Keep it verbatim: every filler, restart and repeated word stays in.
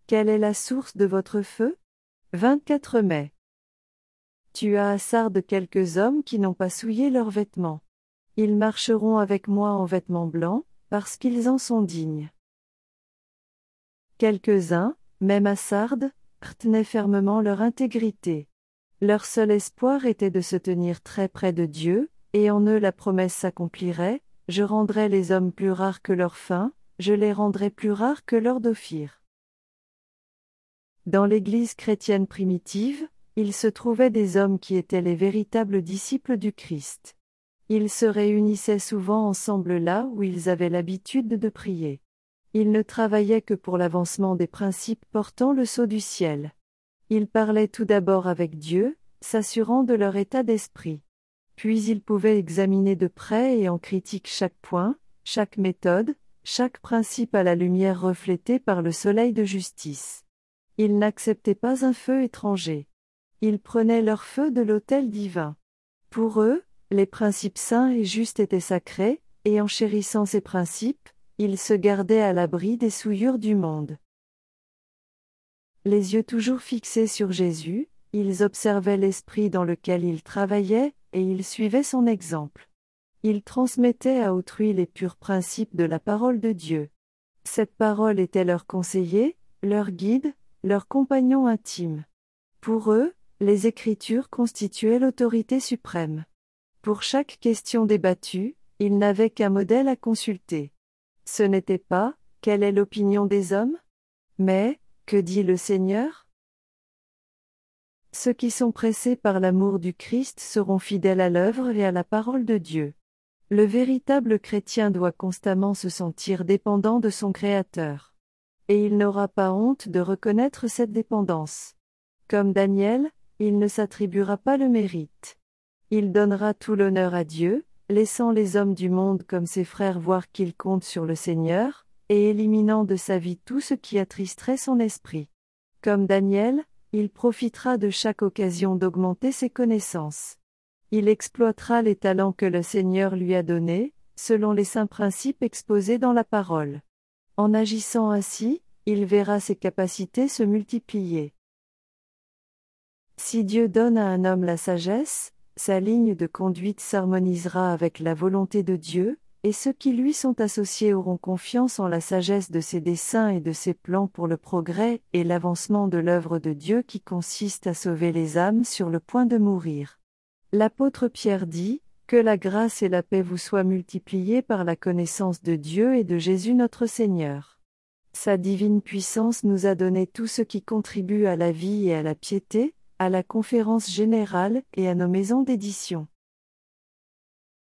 Quelle est la source de votre feu? vingt-quatre mai. Tu as à Sardes quelques hommes qui n'ont pas souillé leurs vêtements. Ils marcheront avec moi en vêtements blancs, parce qu'ils en sont dignes. Quelques-uns, même à Sardes, tenaient fermement leur intégrité. Leur seul espoir était de se tenir très près de Dieu, et en eux la promesse s'accomplirait: je rendrai les hommes plus rares que leurs fins, je les rendrai plus rares que leurs d'Ophir. Dans l'Église chrétienne primitive, il se trouvait des hommes qui étaient les véritables disciples du Christ. Ils se réunissaient souvent ensemble là où ils avaient l'habitude de prier. Ils ne travaillaient que pour l'avancement des principes portant le sceau du ciel. Ils parlaient tout d'abord avec Dieu, s'assurant de leur état d'esprit. Puis ils pouvaient examiner de près et en critique chaque point, chaque méthode, chaque principe à la lumière reflétée par le soleil de justice. Ils n'acceptaient pas un feu étranger. Ils prenaient leur feu de l'autel divin. Pour eux, les principes saints et justes étaient sacrés, et en chérissant ces principes, ils se gardaient à l'abri des souillures du monde. Les yeux toujours fixés sur Jésus, ils observaient l'esprit dans lequel il travaillait, et ils suivaient son exemple. Ils transmettaient à autrui les purs principes de la parole de Dieu. Cette parole était leur conseiller, leur guide, leur compagnon intime. Pour eux, les Écritures constituaient l'autorité suprême. Pour chaque question débattue, ils n'avaient qu'un modèle à consulter. Ce n'était pas « quelle est l'opinion des hommes ?», mais « que dit le Seigneur ?» Ceux qui sont pressés par l'amour du Christ seront fidèles à l'œuvre et à la parole de Dieu. Le véritable chrétien doit constamment se sentir dépendant de son Créateur. Et il n'aura pas honte de reconnaître cette dépendance. Comme Daniel, il ne s'attribuera pas le mérite. Il donnera tout l'honneur à Dieu, laissant les hommes du monde comme ses frères voir qu'il compte sur le Seigneur, et éliminant de sa vie tout ce qui attristerait son esprit. Comme Daniel, il profitera de chaque occasion d'augmenter ses connaissances. Il exploitera les talents que le Seigneur lui a donnés, selon les saints principes exposés dans la parole. En agissant ainsi, il verra ses capacités se multiplier. Si Dieu donne à un homme la sagesse, sa ligne de conduite s'harmonisera avec la volonté de Dieu, et ceux qui lui sont associés auront confiance en la sagesse de ses desseins et de ses plans pour le progrès et l'avancement de l'œuvre de Dieu qui consiste à sauver les âmes sur le point de mourir. L'apôtre Pierre dit: « Que la grâce et la paix vous soient multipliées par la connaissance de Dieu et de Jésus notre Seigneur. » Sa divine puissance nous a donné tout ce qui contribue à la vie et à la piété, à la conférence générale et à nos maisons d'édition.